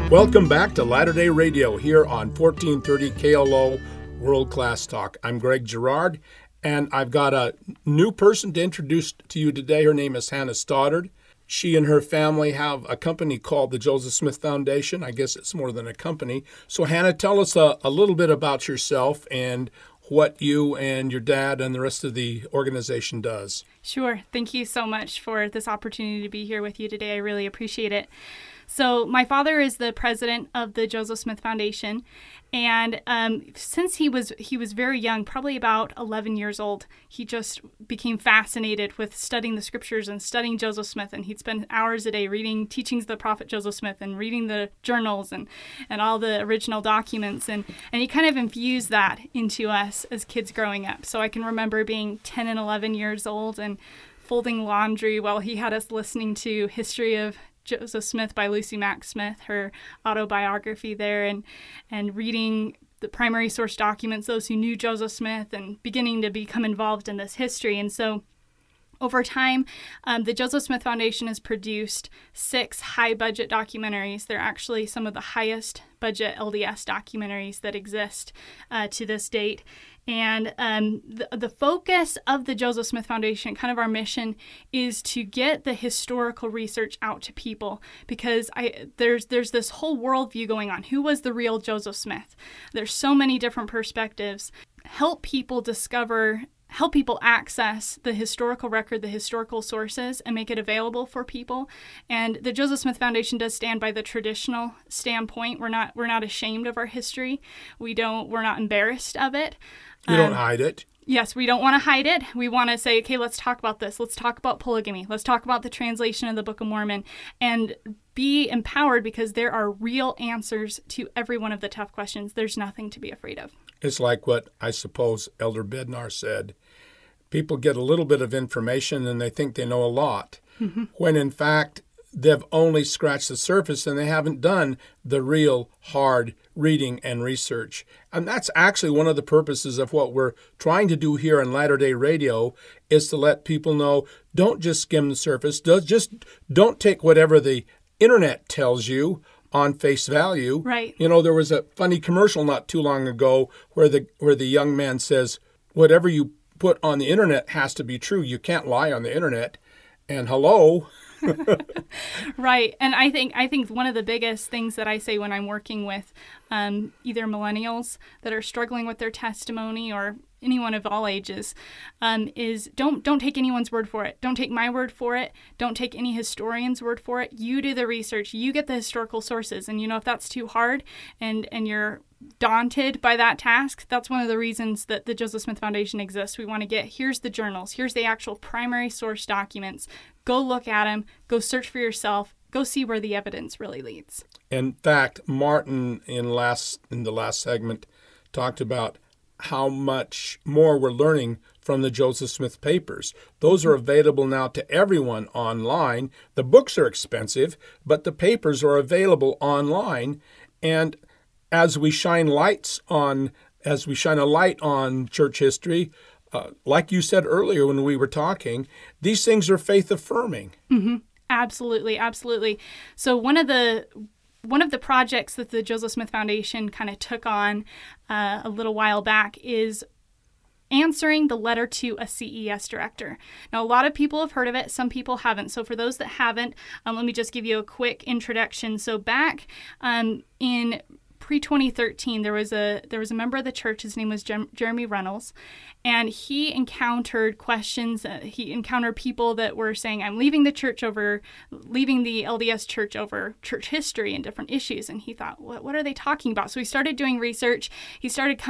Welcome back to Latter-day Radio here on 1430 KLO World Class Talk. I'm Greg Girard, and I've got a new person to introduce to you today. Her name is Hannah Stoddard. She and her family have a company called the Joseph Smith Foundation. I guess it's more than a company. So Hannah, tell us a little bit about yourself and what you and your dad and the rest of the organization does. Sure. Thank you so much for this opportunity to be here with you today. I really appreciate it. So my father is the president of the Joseph Smith Foundation, and since he was very young, probably about 11 years old, he just became fascinated with studying the scriptures and studying Joseph Smith, and he'd spend hours a day reading teachings of the prophet Joseph Smith and reading the journals and all the original documents, and he kind of infused that into us as kids growing up. So I can remember being 10 and 11 years old and folding laundry while he had us listening to History of Joseph Smith by Lucy Mack Smith, her autobiography there, and reading the primary source documents, those who knew Joseph Smith, and beginning to become involved in this history. And so over time, the Joseph Smith Foundation has produced 6 high-budget documentaries. They're actually some of the highest budget LDS documentaries that exist to this date. And the focus of the Joseph Smith Foundation, kind of our mission, is to get the historical research out to people, because there's this whole worldview going on. Who was the real Joseph Smith? There's so many different perspectives. Help people access the historical record, the historical sources, and make it available for people. And the Joseph Smith Foundation does stand by the traditional standpoint. We're not ashamed of our history. We're not embarrassed of it. You don't hide it. Yes, we don't want to hide it. We want to say, okay, let's talk about this. Let's talk about polygamy. Let's talk about the translation of the Book of Mormon, and be empowered, because there are real answers to every one of the tough questions. There's nothing to be afraid of. It's like what I suppose Elder Bednar said. People get a little bit of information and they think they know a lot, when in fact they've only scratched the surface and they haven't done the real hard reading and research. And that's actually one of the purposes of what we're trying to do here on Latter-day Radio, is to let people know, don't just skim the surface. Don't take whatever the internet tells you on face value. Right. You know, there was a funny commercial not too long ago where the young man says, whatever you put on the internet has to be true. You can't lie on the internet. And hello. Right. And I think one of the biggest things that I say when I'm working with either millennials that are struggling with their testimony, or anyone of all ages, is don't take anyone's word for it. Don't take my word for it. Don't take any historian's word for it. You do the research. You get the historical sources. And if that's too hard and you're daunted by that task, that's one of the reasons that the Joseph Smith Foundation exists. We want to here's the journals, here's the actual primary source documents. Go look at them, go search for yourself, go see where the evidence really leads. In fact, Martin in the last segment talked about how much more we're learning from the Joseph Smith papers. Those are available now to everyone online. The books are expensive, but the papers are available online. And as we shine a light on church history, like you said earlier when we were talking, these things are faith affirming. Mm-hmm. Absolutely, absolutely. So one of the projects that the Joseph Smith Foundation kind of took on a little while back is answering the letter to a CES director. Now, a lot of people have heard of it. Some people haven't. So for those that haven't, let me just give you a quick introduction. So back in pre-2013, there was a member of the church. His name was Jeremy Reynolds, and he encountered questions. He encountered people that were saying, "I'm leaving the LDS church over church history and different issues." And he thought, "What are they talking about?" So he started doing research. He started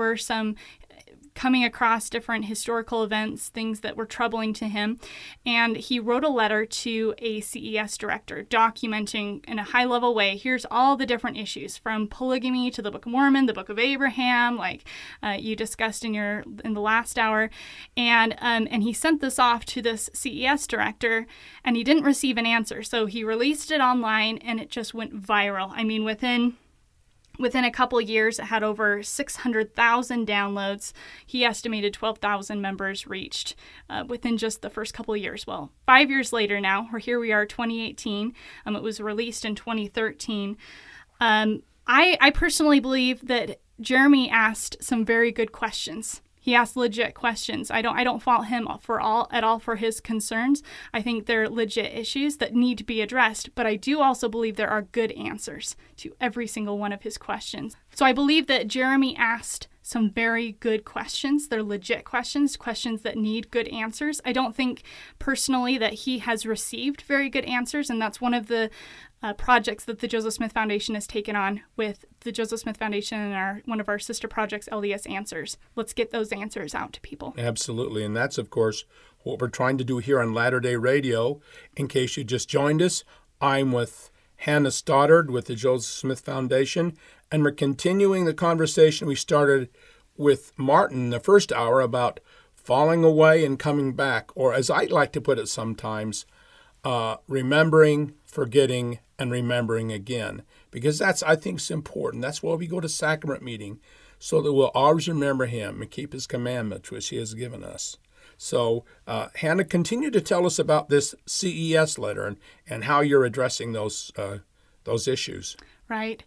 coming across different historical events, things that were troubling to him. And he wrote a letter to a CES director documenting in a high-level way, here's all the different issues, from polygamy to the Book of Mormon, the Book of Abraham, like you discussed in the last hour. And he sent this off to this CES director, and he didn't receive an answer. So he released it online, and it just went viral. I mean, within a couple of years, it had over 600,000 downloads. He estimated 12,000 members reached within just the first couple of years. Well, 5 years later now, or here we are, 2018. It was released in 2013. I personally believe that Jeremy asked some very good questions. He asked legit questions. I don't fault him at all for his concerns. I think they're legit issues that need to be addressed, but I do also believe there are good answers to every single one of his questions. So I believe that Jeremy asked some very good questions. They're legit questions that need good answers. I don't think personally that he has received very good answers, and that's one of the projects that the Joseph Smith Foundation has taken on with the Joseph Smith Foundation and one of our sister projects, LDS Answers. Let's get those answers out to people. Absolutely. And that's, of course, what we're trying to do here on Latter-day Radio. In case you just joined us, I'm with Hannah Stoddard with the Joseph Smith Foundation, and we're continuing the conversation we started with Martin the first hour about falling away and coming back, or as I like to put it sometimes, remembering, forgetting, and remembering again. Because that's, I think, is important. That's why we go to sacrament meeting, so that we'll always remember him and keep his commandments, which he has given us. So, Hannah, continue to tell us about this CES letter and how you're addressing those issues. Right.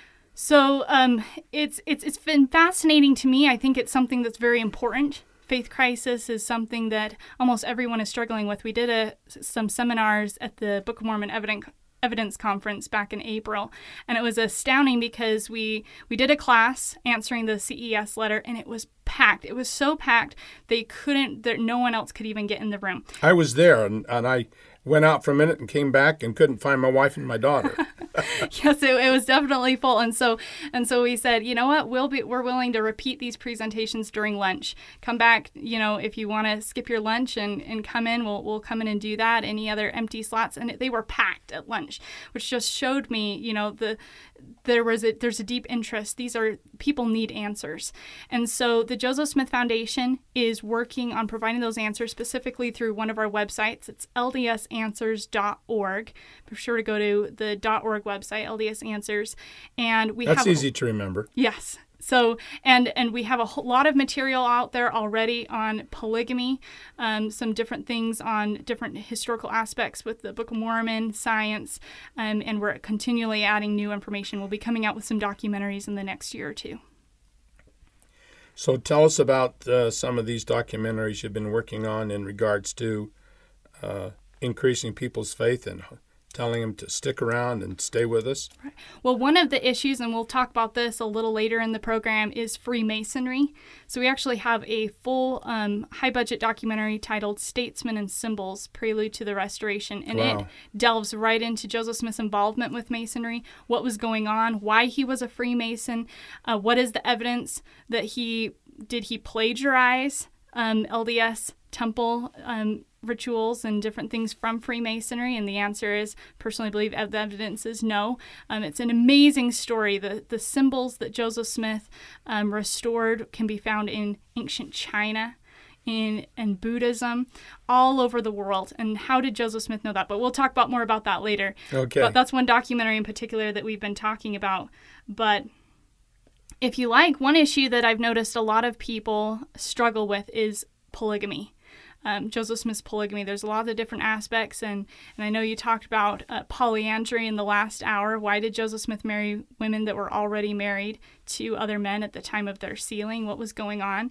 So it's been fascinating to me. I think it's something that's very important. Faith crisis is something that almost everyone is struggling with. We did some seminars at the Book of Mormon Evidence Conference back in April, and it was astounding because we did a class answering the CES letter, and it was packed. It was so packed that no one else could even get in the room. I was there, and I went out for a minute and came back and couldn't find my wife and my daughter. Yes, it was definitely full, and so we said, you know what, we're willing to repeat these presentations during lunch. Come back, if you want to skip your lunch and come in, we'll come in and do that. Any other empty slots, and they were packed at lunch, which just showed me, there's a deep interest. People need answers, and so the Joseph Smith Foundation is working on providing those answers specifically through one of our websites. It's ldsanswers.org. Be sure to go to the .org website, LDS Answers, and that's easy to remember. Yes. So, and we have a lot of material out there already on polygamy, some different things on different historical aspects with the Book of Mormon, science, and we're continually adding new information. We'll be coming out with some documentaries in the next year or two. So tell us about some of these documentaries you've been working on in regards to increasing people's faith and telling them to stick around and stay with us. Right. Well, one of the issues, and we'll talk about this a little later in the program, is Freemasonry. So we actually have a full high-budget documentary titled Statesmen and Symbols, Prelude to the Restoration. And It delves right into Joseph Smith's involvement with Masonry, what was going on, why he was a Freemason, what is the evidence that he plagiarize LDS temple rituals and different things from Freemasonry, and the answer is, personally believe the evidence is no. It's an amazing story. The symbols that Joseph Smith restored can be found in ancient China, in Buddhism, all over the world. And how did Joseph Smith know that? But we'll talk more about that later. Okay. But that's one documentary in particular that we've been talking about. But if you like, one issue that I've noticed a lot of people struggle with is polygamy. Joseph Smith's polygamy. There's a lot of different aspects, and I know you talked about polyandry in the last hour. Why did Joseph Smith marry women that were already married to other men at the time of their sealing? What was going on?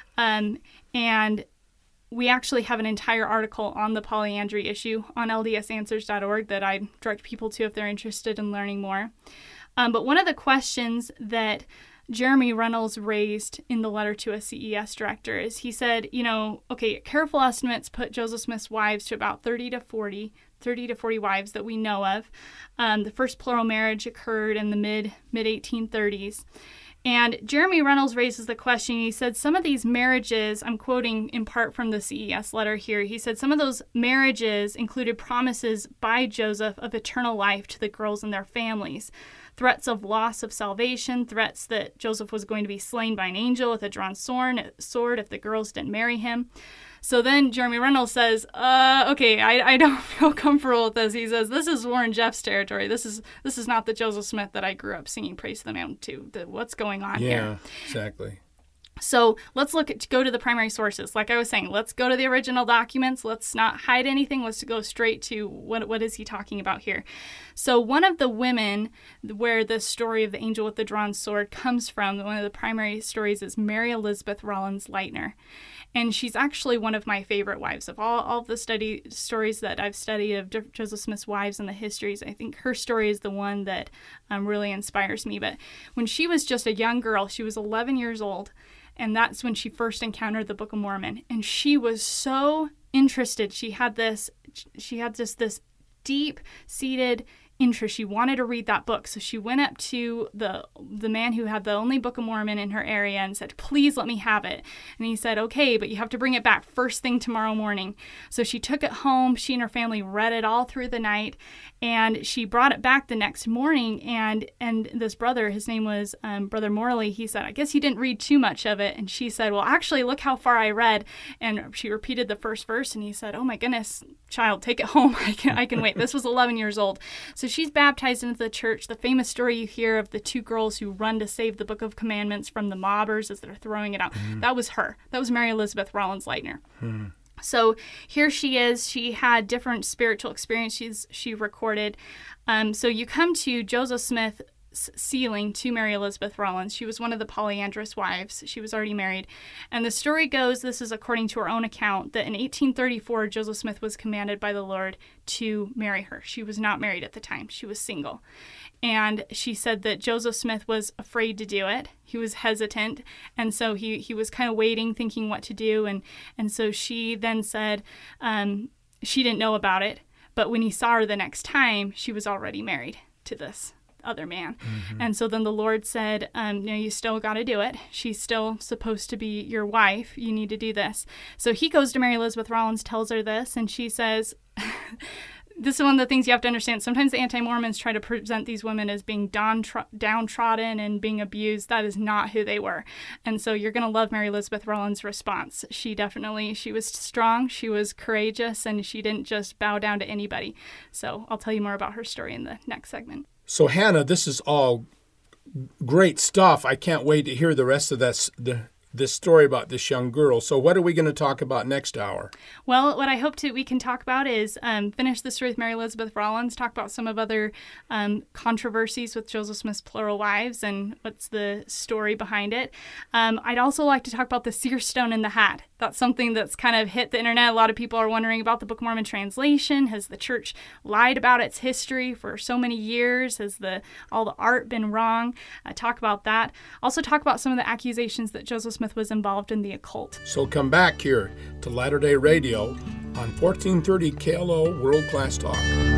And we actually have an entire article on the polyandry issue on ldsanswers.org that I direct people to if they're interested in learning more. But one of the questions that Jeremy Reynolds raised in the letter to a CES director is he said, careful estimates put Joseph Smith's wives to about 30 to 40 wives that we know of. The first plural marriage occurred in the mid 1830s. And Jeremy Reynolds raises the question, he said some of these marriages, I'm quoting in part from the CES letter here, he said some of those marriages included promises by Joseph of eternal life to the girls and their families. Threats of loss of salvation, threats that Joseph was going to be slain by an angel with a drawn sword if the girls didn't marry him. So then Jeremy Reynolds says, I don't feel comfortable with this. He says, this is Warren Jeff's territory. This is not the Joseph Smith that I grew up singing Praise to the Mountain to. What's going on here? Yeah, exactly. So let's go to the primary sources. Like I was saying, let's go to the original documents. Let's not hide anything. Let's go straight to what is he talking about here. So one of the women where the story of the angel with the drawn sword comes from, one of the primary stories, is Mary Elizabeth Rollins Lightner. And she's actually one of my favorite wives. Of all of the stories that I've studied of Joseph Smith's wives and the histories, I think her story is the one that really inspires me. But when she was just a young girl, she was 11 years old, and that's when she first encountered the Book of Mormon. And she was so interested. She had just this deep-seated interest. She wanted to read that book. So she went up to the man who had the only Book of Mormon in her area and said, please let me have it. And he said, okay, but you have to bring it back first thing tomorrow morning. So she took it home. She and her family read it all through the night, and she brought it back the next morning. And this brother, his name was Brother Morley, he said, I guess you didn't read too much of it. And she said, well, actually, look how far I read. And she repeated the first verse, and he said, oh my goodness, child, take it home. I can wait. This was 11 years old. So she's baptized into the church. The famous story you hear of the two girls who run to save the Book of Commandments from the mobbers as they're throwing it out, that was her. That was Mary Elizabeth Rollins Lightner. So here she is. She had different spiritual experiences she recorded. So you come to Joseph Smith sealing to Mary Elizabeth Rollins. She was one of the polyandrous wives. She was already married. And the story goes, this is according to her own account, that in 1834, Joseph Smith was commanded by the Lord to marry her. She was not married at the time. She was single. And she said that Joseph Smith was afraid to do it. He was hesitant. And so he was kind of waiting, thinking what to do. And so she then said she didn't know about it. But when he saw her the next time, she was already married to this other man. And so then the Lord said, no, you still got to do it. She's still supposed to be your wife. You need to do this. So he goes to Mary Elizabeth Rollins, tells her this, and she says, this is one of the things you have to understand. Sometimes the anti-Mormons try to present these women as being downtrodden and being abused. That is not who they were. And so you're going to love Mary Elizabeth Rollins' response. She was strong, she was courageous, and she didn't just bow down to anybody. So I'll tell you more about her story in the next segment. So, Hannah, this is all great stuff. I can't wait to hear the rest of this story about this young girl. So what are we going to talk about next hour? Well, what I hope we can talk about is finish the story with Mary Elizabeth Rollins, talk about some of other controversies with Joseph Smith's plural wives and what's the story behind it. I'd also like to talk about the seer stone in the hat. That's something that's kind of hit the internet. A lot of people are wondering about the Book of Mormon translation. Has the church lied about its history for so many years? Has all the art been wrong? Talk about that. Also talk about some of the accusations that Joseph Smith was involved in the occult. So come back here to Latter Day Radio on 1430 KLO World Class Talk.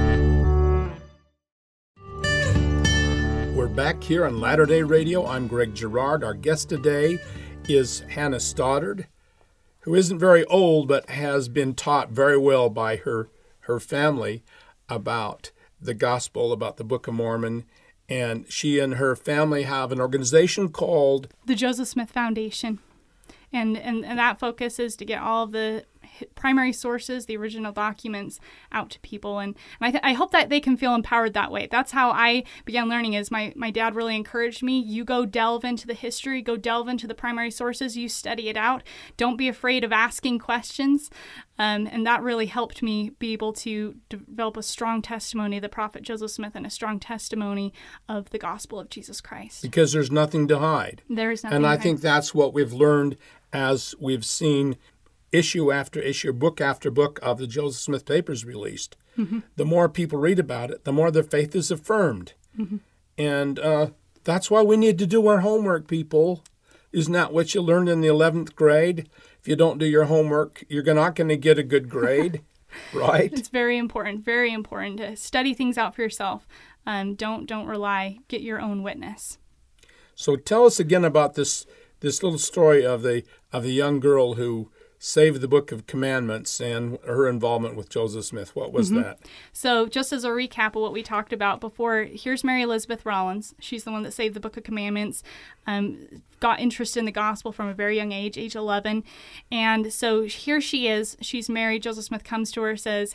We're back here on Latter Day Radio. I'm Greg Girard. Our guest today is Hannah Stoddard, who isn't very old but has been taught very well by her family about the gospel, about the Book of Mormon. And she and her family have an organization called the Joseph Smith Foundation. And that focus is to get all of the primary sources, the original documents, out to people. And I hope that they can feel empowered that way. That's how I began learning. Is my dad really encouraged me. You go delve into the history, go delve into the primary sources, you study it out. Don't be afraid of asking questions. And that really helped me be able to develop a strong testimony of the prophet Joseph Smith and a strong testimony of the gospel of Jesus Christ. Because there's nothing to hide. There is nothing to hide. And I think that's what we've learned as we've seen issue after issue, book after book of the Joseph Smith papers released. The more people read about it, the more their faith is affirmed. And that's why we need to do our homework, people. Isn't that what you learned in the 11th grade? If you don't do your homework, you're not going to get a good grade, right? It's very important to study things out for yourself. Don't rely, get your own witness. So tell us again about this little story of the young girl who saved the Book of Commandments and her involvement with Joseph Smith. What was that? So just as a recap of what we talked about before, here's Mary Elizabeth Rollins. She's the one that saved the Book of Commandments, got interested in the gospel from a very young age 11. And so here she is. She's married. Joseph Smith comes to her, says, hey,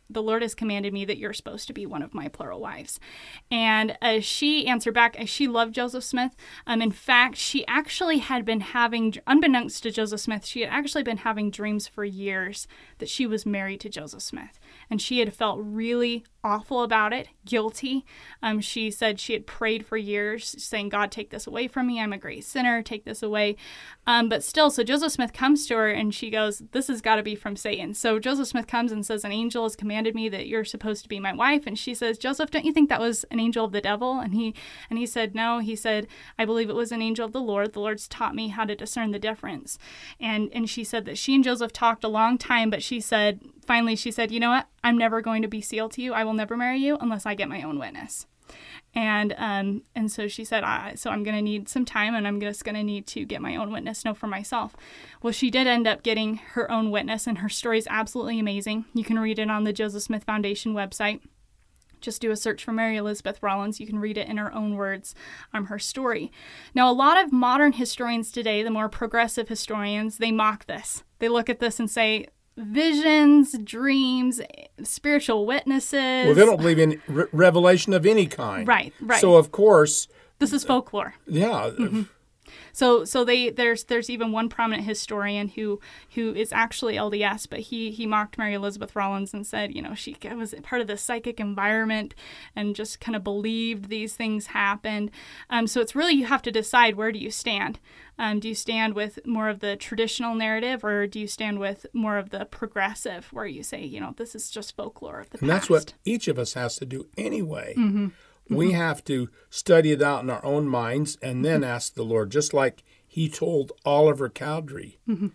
the Lord has commanded me that you're supposed to be one of my plural wives. And she answered back, she loved Joseph Smith. In fact, she actually had been having, unbeknownst to Joseph Smith, she had actually been having dreams for years that she was married to Joseph Smith. And she had felt really awful about it, guilty. She said she had prayed for years, saying, God, take this away from me. I'm a great sinner. Take this away. But still, so Joseph Smith comes to her and she goes, this has got to be from Satan. So Joseph Smith comes and says, an angel has commanded me that you're supposed to be my wife. And she says, Joseph, don't you think that was an angel of the devil? And he said, no. He said, I believe it was an angel of the Lord. The Lord's taught me how to discern the difference. And she said that she and Joseph talked a long time, but finally she said, you know what? I'm never going to be sealed to you. I will never marry you unless I get my own witness. And so she said, so I'm going to need some time, and I'm just going to need to get my own witness, know for myself. Well, she did end up getting her own witness, and her story is absolutely amazing. You can read it on the Joseph Smith Foundation website. Just do a search for Mary Elizabeth Rollins. You can read it in her own words, her story. Now, a lot of modern historians today, the more progressive historians, they mock this. They look at this and say, visions, dreams, spiritual witnesses. Well, they don't believe in revelation of any kind. Right. So, of course, this is folklore. Yeah. Mm-hmm. So there's even one prominent historian who is actually LDS, but he mocked Mary Elizabeth Rollins and said, she was part of the psychic environment and just kind of believed these things happened. So it's really, you have to decide, where do you stand? Do you stand with more of the traditional narrative, or do you stand with more of the progressive, where you say, this is just folklore of the past? And that's what each of us has to do anyway. Mm-hmm. We have to study it out in our own minds and then ask the Lord, just like he told Oliver Cowdery. Mm-hmm.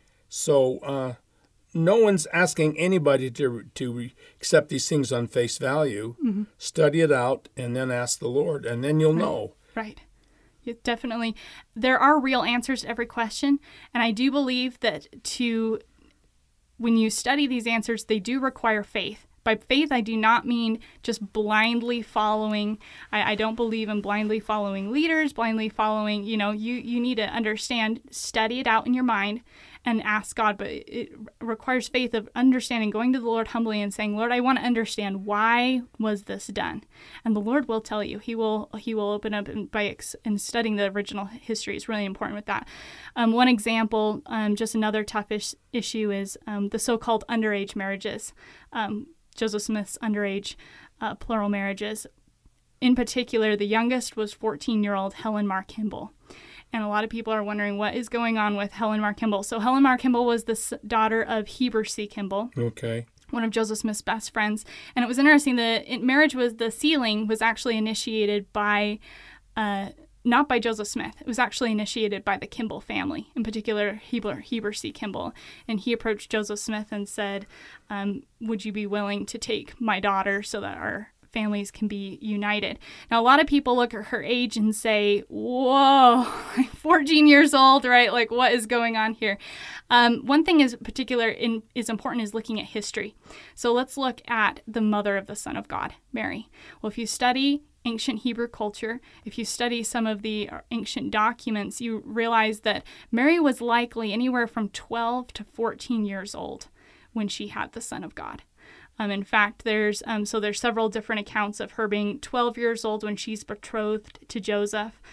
So no one's asking anybody to accept these things on face value. Mm-hmm. Study it out and then ask the Lord, and then you'll know. Right. Definitely. There are real answers to every question, and I do believe that when you study these answers, they do require faith. By faith, I do not mean just blindly following. I don't believe in blindly following leaders, blindly following, you need to understand, study it out in your mind and ask God. But it requires faith of understanding, going to the Lord humbly and saying, Lord, I want to understand, why was this done? And the Lord will tell you. He will open up, and by studying the original history is really important with that. One example, just another tough issue is the so-called underage marriages. Joseph Smith's underage plural marriages. In particular, the youngest was 14-year-old Helen Mar Kimball. And a lot of people are wondering what is going on with Helen Mar Kimball. So Helen Mar Kimball was the daughter of Heber C. Kimball. Okay. One of Joseph Smith's best friends. And it was interesting that the sealing was actually initiated by not by Joseph Smith. It was actually initiated by the Kimball family, in particular Heber C. Kimball. And he approached Joseph Smith and said, would you be willing to take my daughter so that our families can be united? Now, a lot of people look at her age and say, whoa, 14 years old, right? Like, what is going on here? One thing is important is looking at history. So let's look at the mother of the Son of God, Mary. Well, if you study ancient Hebrew culture, if you study some of the ancient documents, you realize that Mary was likely anywhere from 12 to 14 years old when she had the Son of God. In fact, there's several different accounts of her being 12 years old when she's betrothed to Joseph,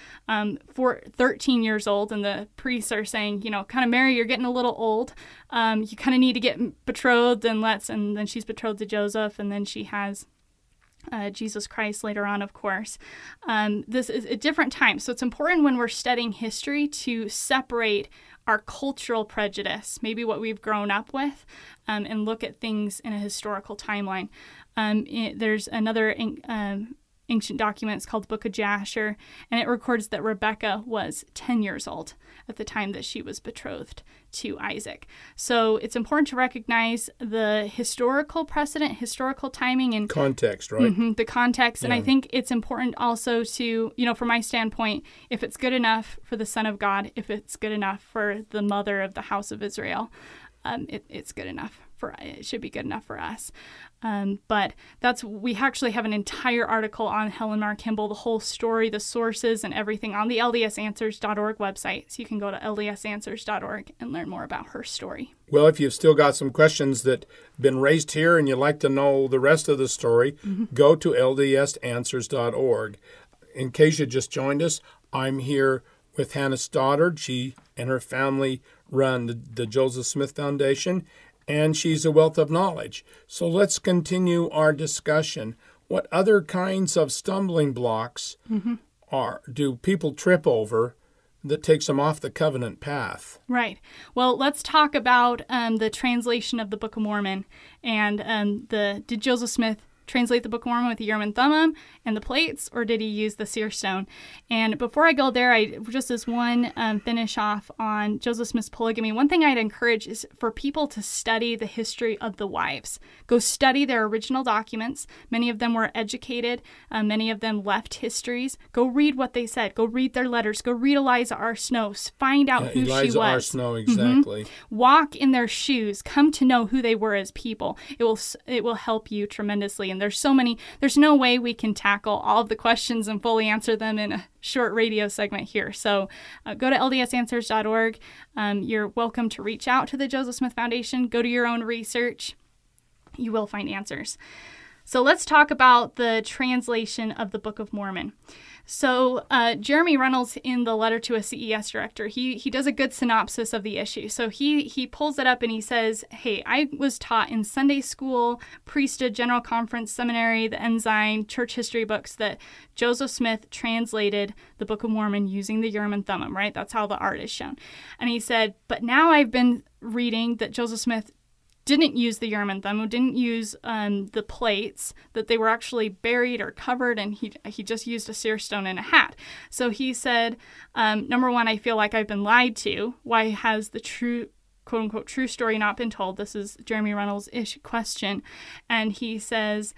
13 years old, and the priests are saying, kind of, Mary, you're getting a little old. You kind of need to get betrothed, and then she's betrothed to Joseph, and then she has Jesus Christ later on, of course. This is a different time. So it's important when we're studying history to separate our cultural prejudice, maybe what we've grown up with, and look at things in a historical timeline. There's another ancient document. It's called the Book of Jasher, and it records that Rebecca was 10 years old at the time that she was betrothed to Isaac. So it's important to recognize the historical precedent, historical timing, and context, right? Mm-hmm, the context. Yeah. And I think it's important also to, from my standpoint, if it's good enough for the Son of God, if it's good enough for the mother of the house of Israel, it's good enough it should be good enough for us. But we actually have an entire article on Helen Mar Kimball, the whole story, the sources, and everything on the ldsanswers.org website. So you can go to ldsanswers.org and learn more about her story. Well, if you've still got some questions that have been raised here and you'd like to know the rest of the story, go to ldsanswers.org. In case you just joined us, I'm here with Hannah Stoddard. She and her family run the Joseph Smith Foundation, and she's a wealth of knowledge. So let's continue our discussion. What other kinds of stumbling blocks do people trip over that takes them off the covenant path? Right. Well, let's talk about the translation of the Book of Mormon. And did Joseph Smith translate the Book of Mormon with the Urim and Thummim and the plates, or did he use the seer stone? And before I go there, just as one finish off on Joseph Smith's polygamy, one thing I'd encourage is for people to study the history of the wives. Go study their original documents. Many of them were educated. Many of them left histories. Go read what they said. Go read their letters. Go read Eliza R. Snow. Find out who she was. Eliza R. Snow, exactly. Walk in their shoes. Come to know who they were as people. It will help you tremendously. And there's no way we can tackle all of the questions and fully answer them in a short radio segment here. So go to ldsanswers.org. You're welcome to reach out to the Joseph Smith Foundation. Go do your own research. You will find answers. So let's talk about the translation of the Book of Mormon. So Jeremy Reynolds, in the letter to a CES director, he does a good synopsis of the issue. So he pulls it up and he says, hey, I was taught in Sunday school, priesthood, general conference, seminary, the Ensign, church history books that Joseph Smith translated the Book of Mormon using the Urim and Thummim, right? That's how the art is shown. And he said, but now I've been reading that Joseph Smith didn't use the Urim and Thummim, didn't use the plates, that they were actually buried or covered, and he just used a seer stone and a hat. So he said, number one, I feel like I've been lied to. Why has the true, quote-unquote, true story not been told? This is Jeremy Reynolds' question. And he says,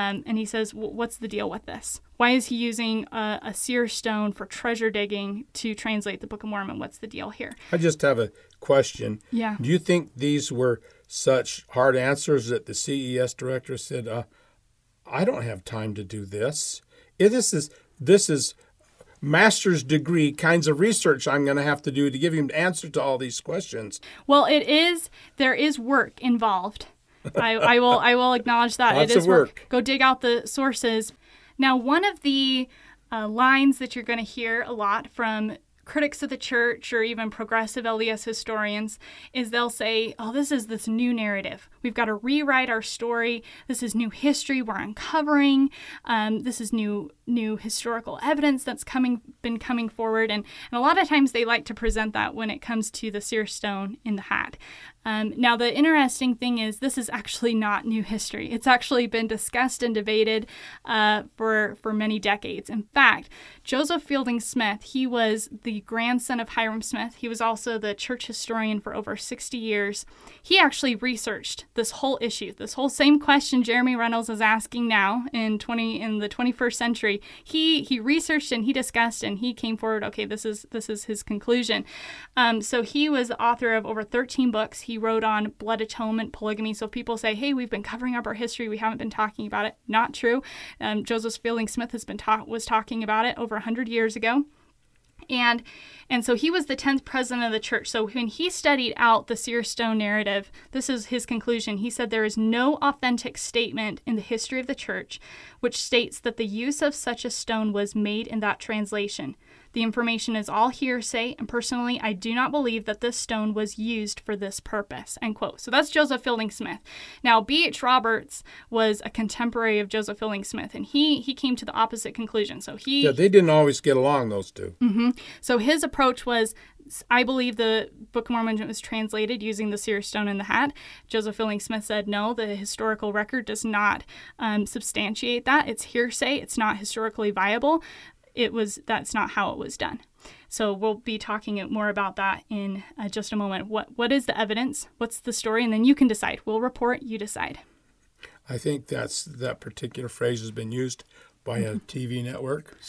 what's the deal with this? Why is he using a seer stone for treasure digging to translate the Book of Mormon? What's the deal here? I just have a question. Yeah. Do you think these were such hard answers that the CES director said, I don't have time to do this. This is master's degree kinds of research I'm going to have to do to give him the answer to all these questions? Well, there is work involved. I will acknowledge that. Lots it is of work. Go dig out the sources. Now, one of the lines that you're going to hear a lot from critics of the church or even progressive LDS historians is they'll say, oh, this is this new narrative. We've got to rewrite our story. This is new history we're uncovering. This is new historical evidence that's been coming forward. And a lot of times they like to present that when it comes to the seer stone in the hat. Now, the interesting thing is this is actually not new history. It's actually been discussed and debated for many decades. In fact, Joseph Fielding Smith, he was the grandson of Hyrum Smith. He was also the church historian for over 60 years. He actually researched this whole issue, this whole same question Jeremy Reynolds is asking now in the 21st century. He researched and he discussed and he came forward, okay, this is his conclusion. So he was the author of over 13 books. He wrote on blood atonement, polygamy. So if people say, hey, we've been covering up our history, we haven't been talking about it. Not true. Joseph Fielding Smith was talking about it over 100 years ago. And so he was the 10th president of the church. So when he studied out the seer stone narrative, this is his conclusion. He said there is no authentic statement in the history of the church which states that the use of such a stone was made in that translation. The information is all hearsay, and personally, I do not believe that this stone was used for this purpose, end quote. So that's Joseph Fielding Smith. Now, B.H. Roberts was a contemporary of Joseph Fielding Smith, and he came to the opposite conclusion. So they didn't always get along, those two. Mm-hmm. So his approach was, I believe the Book of Mormon was translated using the seer stone in the hat. Joseph Fielding Smith said, no, the historical record does not substantiate that. It's hearsay. It's not historically viable. That's not how it was done. So we'll be talking more about that in just a moment. What is the evidence? What's the story? And then you can decide. We'll report, you decide. I think that particular phrase has been used by a TV network.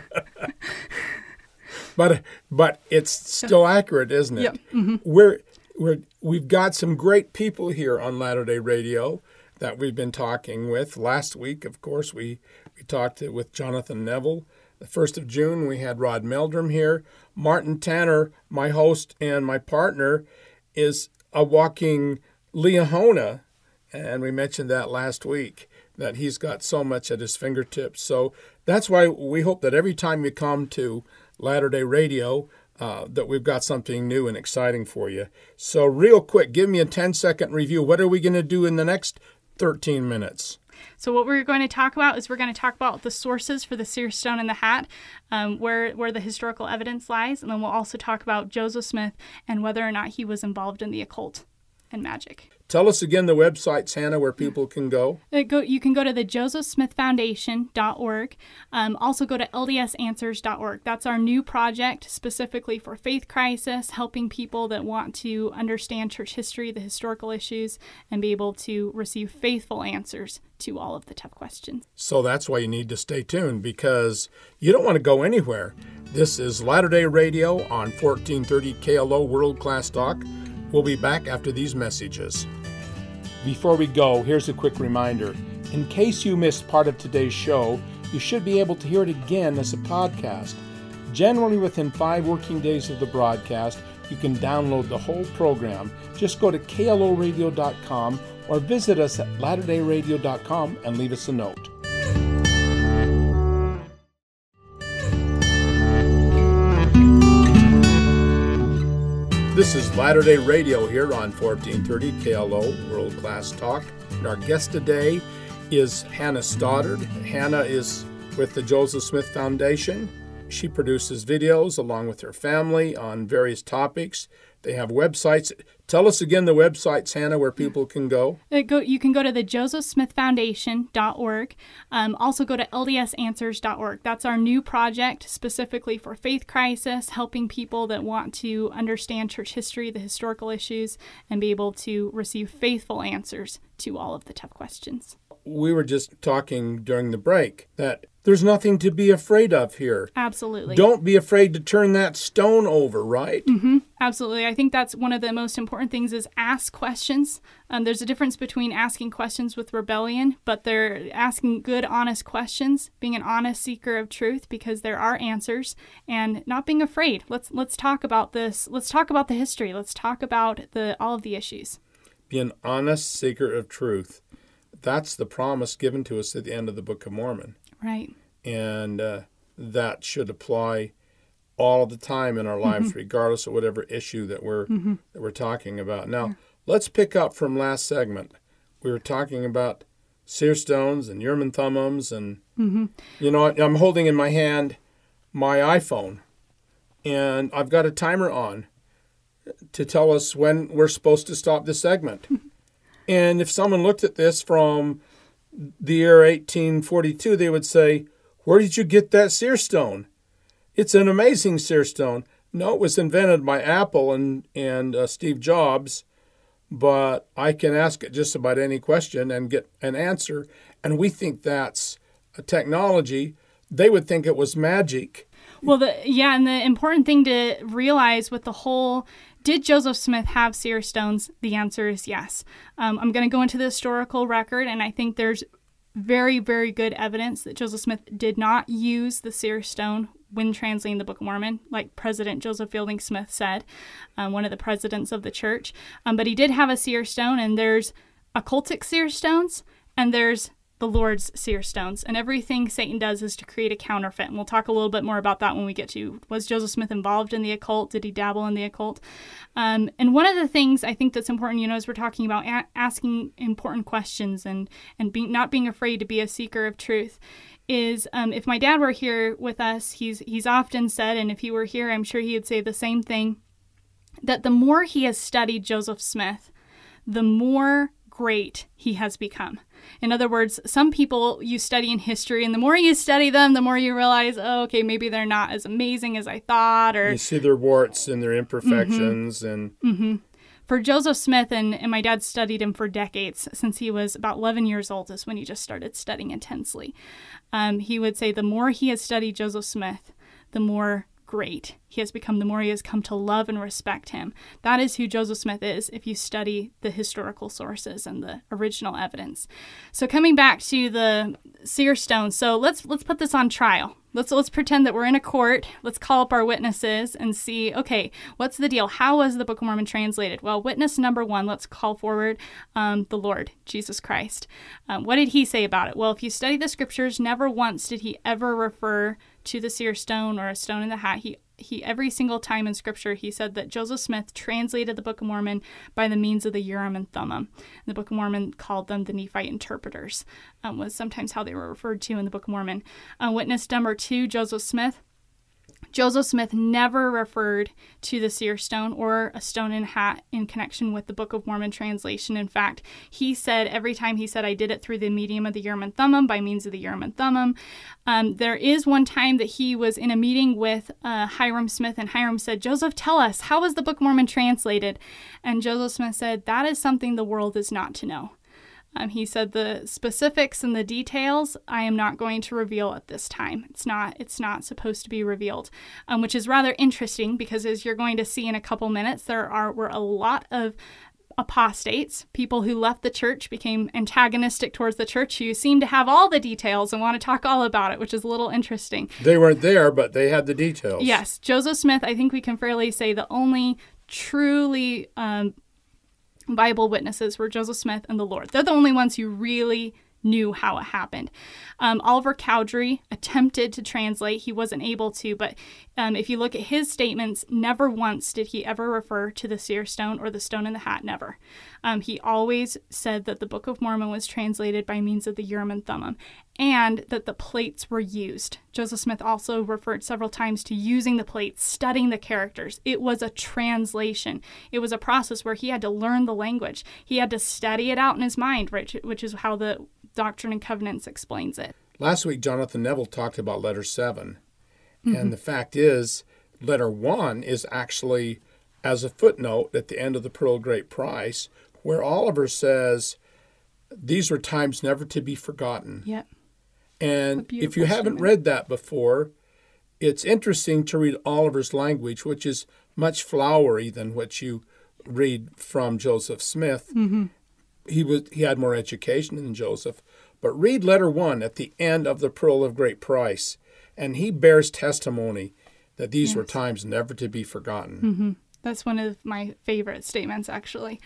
But it's still accurate, isn't it? Yep. Mm-hmm. We've got some great people here on Latter-day Radio that we've been talking with. Last week, of course, we talked with Jonathan Neville. The 1st of June, we had Rod Meldrum here. Martin Tanner, my host and my partner, is a walking Liahona, and we mentioned that last week, that he's got so much at his fingertips. So that's why we hope that every time you come to Latter-day Radio, that we've got something new and exciting for you. So real quick, give me a 10-second review. What are we going to do in the next 13 minutes? So what we're going to talk about is we're going to talk about the sources for the seer stone in the hat, where the historical evidence lies, and then we'll also talk about Joseph Smith and whether or not he was involved in the occult and magic. Tell us again the websites, Hannah, where people can go. You can go to the josephsmithfoundation.org. Also go to ldsanswers.org. That's our new project specifically for faith crisis, helping people that want to understand church history, the historical issues, and be able to receive faithful answers to all of the tough questions. So that's why you need to stay tuned, because you don't want to go anywhere. This is Latter-day Radio on 1430 KLO World Class Talk. We'll be back after these messages. Before we go, here's a quick reminder. In case you missed part of today's show, you should be able to hear it again as a podcast. Generally within 5 working days of the broadcast, you can download the whole program. Just go to kloradio.com or visit us at latterdayradio.com and leave us a note. This is Latter-day Radio here on 1430 KLO World Class Talk. And our guest today is Hannah Stoddard. Hannah is with the Joseph Smith Foundation. She produces videos along with her family on various topics. They have websites. Tell us again the websites, Hannah, where people can go. You can go to the josephsmithfoundation.org. Also go to ldsanswers.org. That's our new project specifically for faith crisis, helping people that want to understand church history, the historical issues, and be able to receive faithful answers to all of the tough questions. We were just talking during the break that there's nothing to be afraid of here. Absolutely. Don't be afraid to turn that stone over, right? Mm-hmm. Absolutely. I think that's one of the most important things is ask questions. There's a difference between asking questions with rebellion, but they're asking good, honest questions, being an honest seeker of truth, because there are answers, and not being afraid. Let's talk about this. Let's talk about the history. Let's talk about all of the issues. Be an honest seeker of truth. That's the promise given to us at the end of the Book of Mormon. Right. And that should apply all the time in our lives, regardless of whatever issue that we're talking about. Now, let's pick up from last segment. We were talking about seer stones and Urim and Thummim, and I'm holding in my hand my iPhone, and I've got a timer on to tell us when we're supposed to stop this segment. And if someone looked at this from the year 1842, they would say, "Where did you get that seer stone? It's an amazing seer stone." No, it was invented by Apple and Steve Jobs, but I can ask it just about any question and get an answer, and we think that's a technology. They would think it was magic. Well, and the important thing to realize with the whole, did Joseph Smith have seer stones? The answer is yes. I'm going to go into the historical record, and I think there's very, very good evidence that Joseph Smith did not use the seer stone when translating the Book of Mormon, like President Joseph Fielding Smith said, one of the presidents of the church. But he did have a seer stone, and there's occultic seer stones, and there's the Lord's seer stones. And everything Satan does is to create a counterfeit. And we'll talk a little bit more about that when we get to, was Joseph Smith involved in the occult? Did he dabble in the occult? And one of the things I think that's important, as we're talking about asking important questions and not being afraid to be a seeker of truth, is if my dad were here with us, he's often said, and if he were here, I'm sure he would say the same thing, that the more he has studied Joseph Smith, the more great he has become. In other words, some people you study in history, and the more you study them, the more you realize, oh, okay, maybe they're not as amazing as I thought. Or you see their warts and their imperfections. For Joseph Smith, and my dad studied him for decades, since he was about 11 years old is when he just started studying intensely. He would say the more he has studied Joseph Smith, the more great he has become, the more he has come to love and respect him. That is who Joseph Smith is if you study the historical sources and the original evidence. So coming back to the seer stone, so let's put this on trial. Let's pretend that we're in a court. Let's call up our witnesses and see, okay, what's the deal? How was the Book of Mormon translated? Well, witness number one, let's call forward the Lord, Jesus Christ. What did he say about it? Well, if you study the scriptures, never once did he ever refer to the seer stone or a stone in the hat. He every single time in scripture, he said that Joseph Smith translated the Book of Mormon by the means of the Urim and Thummim. The Book of Mormon called them the Nephite interpreters, was sometimes how they were referred to in the Book of Mormon. Witness number two, Joseph Smith. Joseph Smith never referred to the seer stone or a stone in a hat in connection with the Book of Mormon translation. In fact, he said every time he said, I did it through the medium of the Urim and Thummim, by means of the Urim and Thummim. There is one time that he was in a meeting with Hyrum Smith, and Hyrum said, Joseph, tell us, how was the Book of Mormon translated? And Joseph Smith said, that is something the world is not to know. He said the specifics and the details I am not going to reveal at this time. It's not supposed to be revealed, which is rather interesting because, as you're going to see in a couple minutes, were a lot of apostates, people who left the church, became antagonistic towards the church, who seem to have all the details and want to talk all about it, which is a little interesting. They weren't there, but they had the details. Yes. Joseph Smith, I think we can fairly say the only truly Bible witnesses were Joseph Smith and the Lord. They're the only ones who really knew how it happened. Oliver Cowdery attempted to translate. He wasn't able to, but if you look at his statements, never once did he ever refer to the seer stone or the stone in the hat, never. He always said that the Book of Mormon was translated by means of the Urim and Thummim, and that the plates were used. Joseph Smith also referred several times to using the plates, studying the characters. It was a translation. It was a process where he had to learn the language. He had to study it out in his mind, which is how the Doctrine and Covenants explains it. Last week, Jonathan Neville talked about letter 7. Mm-hmm. And the fact is, letter 1 is actually as a footnote at the end of the Pearl of Great Price, where Oliver says, these were times never to be forgotten. Yep. And if you haven't read that before, it's interesting to read Oliver's language, which is much flowery than what you read from Joseph Smith. Mm-hmm. He had more education than Joseph. But read letter 1 at the end of the Pearl of Great Price, and he bears testimony that these were times never to be forgotten. Mm-hmm. That's one of my favorite statements, actually.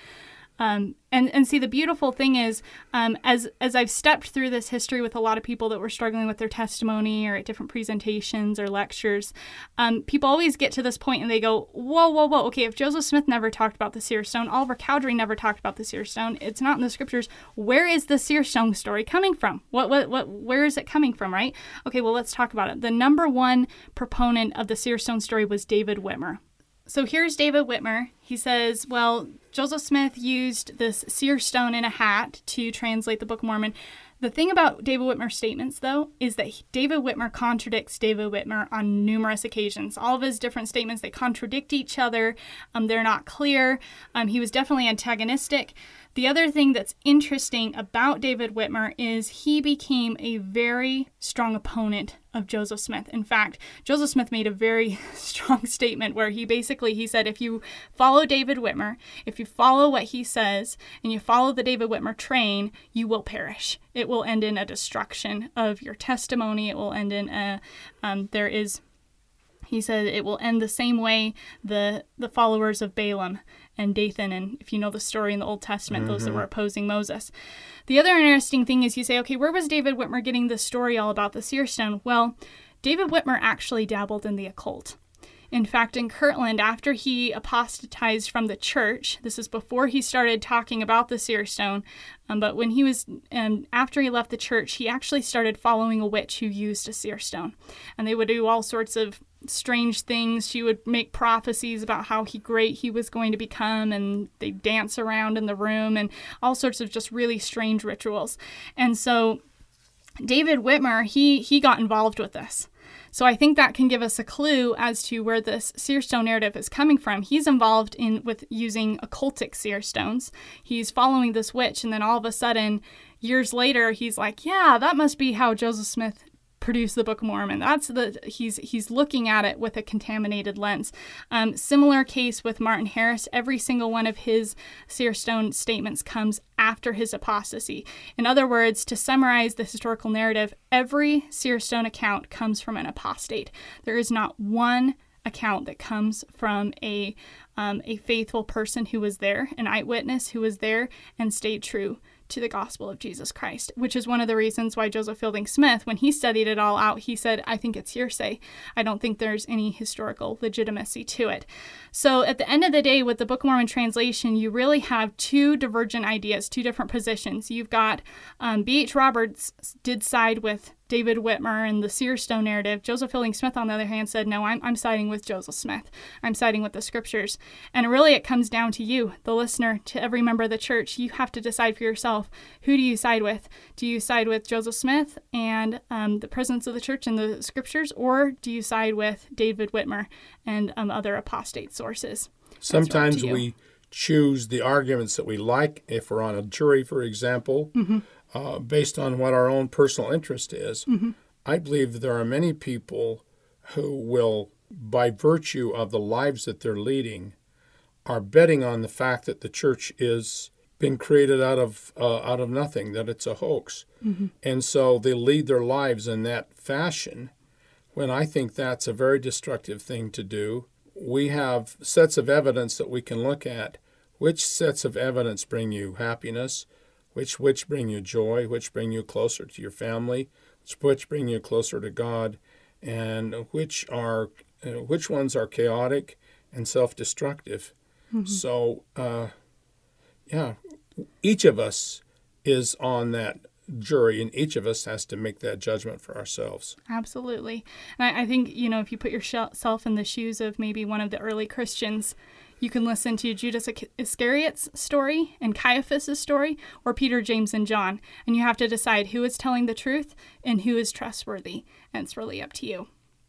And see, the beautiful thing is, as I've stepped through this history with a lot of people that were struggling with their testimony or at different presentations or lectures, people always get to this point and they go, whoa, okay, if Joseph Smith never talked about the seer stone, Oliver Cowdery never talked about the seer stone, it's not in the scriptures, where is the seer stone story coming from? Where is it coming from, right? Okay, well, let's talk about it. The number one proponent of the seer stone story was David Whitmer. So here's David Whitmer. He says, well, Joseph Smith used this seer stone in a hat to translate the Book of Mormon. The thing about David Whitmer's statements, though, is that David Whitmer contradicts David Whitmer on numerous occasions. All of his different statements, they contradict each other. They're not clear. He was definitely antagonistic. The other thing that's interesting about David Whitmer is he became a very strong opponent of Joseph Smith. In fact, Joseph Smith made a very strong statement where he said, if you follow David Whitmer, if you follow what he says, and you follow the David Whitmer train, you will perish. It will end in a destruction of your testimony. It will end in he said it will end the same way the followers of Balaam and Dathan, and if you know the story in the Old Testament, those that were opposing Moses. The other interesting thing is you say, okay, where was David Whitmer getting this story all about the seer stone? Well, David Whitmer actually dabbled in the occult. In fact, in Kirtland, after he apostatized from the church, this is before he started talking about the seer stone, but when he was, after he left the church, he actually started following a witch who used a seer stone. And they would do all sorts of strange things. She would make prophecies about how great he was going to become, and they'd dance around in the room and all sorts of just really strange rituals. And so David Whitmer, he got involved with this. So I think that can give us a clue as to where this seer stone narrative is coming from. He's involved with using occultic seer stones. He's following this witch, and then all of a sudden, years later, he's like, yeah, that must be how Joseph Smith produce the Book of Mormon. He's looking at it with a contaminated lens. Similar case with Martin Harris. Every single one of his Seer Stone statements comes after his apostasy. In other words, to summarize the historical narrative, every Seer Stone account comes from an apostate. There is not one account that comes from a faithful person who was there, an eyewitness who was there and stayed true to the gospel of Jesus Christ, which is one of the reasons why Joseph Fielding Smith, when he studied it all out, he said, I think it's hearsay. I don't think there's any historical legitimacy to it. So at the end of the day, with the Book of Mormon translation, you really have two divergent ideas, two different positions. You've got B.H. Roberts did side with David Whitmer and the Seer Stone narrative. Joseph Fielding Smith, on the other hand, said, no, I'm siding with Joseph Smith. I'm siding with the scriptures. And really, it comes down to you, the listener, to every member of the church. You have to decide for yourself, who do you side with? Do you side with Joseph Smith and the presence of the church and the scriptures, or do you side with David Whitmer and other apostate sources? Sometimes we choose the arguments that we like, if we're on a jury, for example, based on what our own personal interest is. I believe that there are many people who will, by virtue of the lives that they're leading, are betting on the fact that the church is been created out of nothing, that it's a hoax. And so they lead their lives in that fashion, when I think that's a very destructive thing to do. We have sets of evidence that we can look at. Which sets of evidence bring you happiness? Which bring you joy? Which bring you closer to your family? Which bring you closer to God? And which ones are chaotic and self-destructive? So, each of us is on that jury, and each of us has to make that judgment for ourselves. Absolutely. And I think, if you put yourself in the shoes of maybe one of the early Christians, you can listen to Judas Iscariot's story and Caiaphas' story, or Peter, James, and John. And you have to decide who is telling the truth and who is trustworthy. And it's really up to you.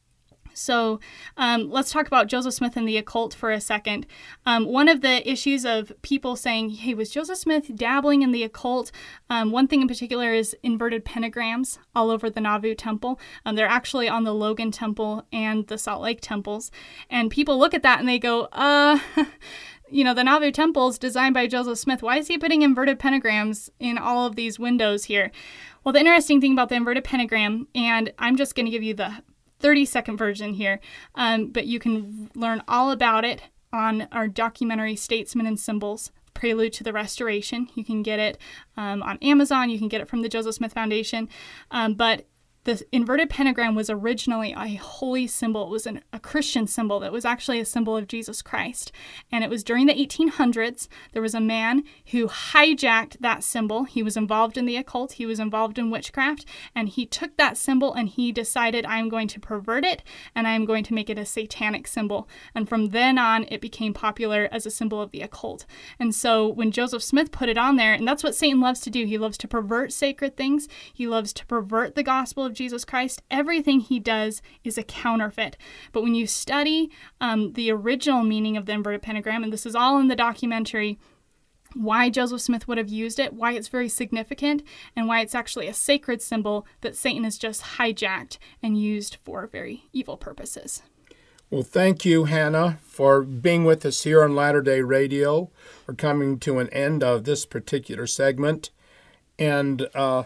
So let's talk about Joseph Smith and the occult for a second. One of the issues of people saying, hey, was Joseph Smith dabbling in the occult? One thing in particular is inverted pentagrams all over the Nauvoo Temple. They're actually on the Logan Temple and the Salt Lake Temples. And people look at that and they go, the Nauvoo Temple is designed by Joseph Smith. Why is he putting inverted pentagrams in all of these windows here? Well, the interesting thing about the inverted pentagram, and I'm just going to give you the 30-second version here, but you can learn all about it on our documentary Statesmen and Symbols, Prelude to the Restoration. You can get it on Amazon. You can get it from the Joseph Smith Foundation. But the inverted pentagram was originally a holy symbol. It was a Christian symbol that was actually a symbol of Jesus Christ. And it was during the 1800s, there was a man who hijacked that symbol. He was involved in the occult. He was involved in witchcraft. And he took that symbol and he decided, I'm going to pervert it and I'm going to make it a satanic symbol. And from then on, it became popular as a symbol of the occult. And so when Joseph Smith put it on there, and that's what Satan loves to do. He loves to pervert sacred things. He loves to pervert the gospel of Jesus Christ. Everything he does is a counterfeit. But when you study the original meaning of the inverted pentagram, and this is all in the documentary, why Joseph Smith would have used it, why it's very significant, and why it's actually a sacred symbol that Satan has just hijacked and used for very evil purposes. Well, thank you, Hannah, for being with us here on Latter-day Radio. We're coming to an end of this particular segment. And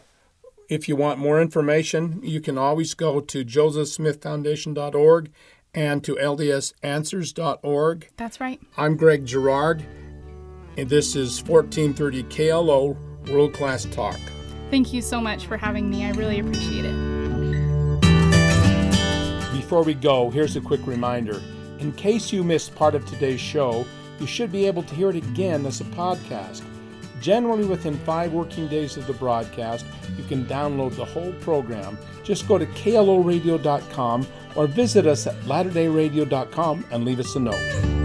if you want more information, you can always go to josephsmithfoundation.org and to ldsanswers.org. That's right. I'm Greg Girard, and this is 1430 KLO World Class Talk. Thank you so much for having me. I really appreciate it. Before we go, here's a quick reminder. In case you missed part of today's show, you should be able to hear it again as a podcast. Generally within 5 working days of the broadcast, you can download the whole program. Just go to KLOradio.com or visit us at latterdayradio.com and leave us a note.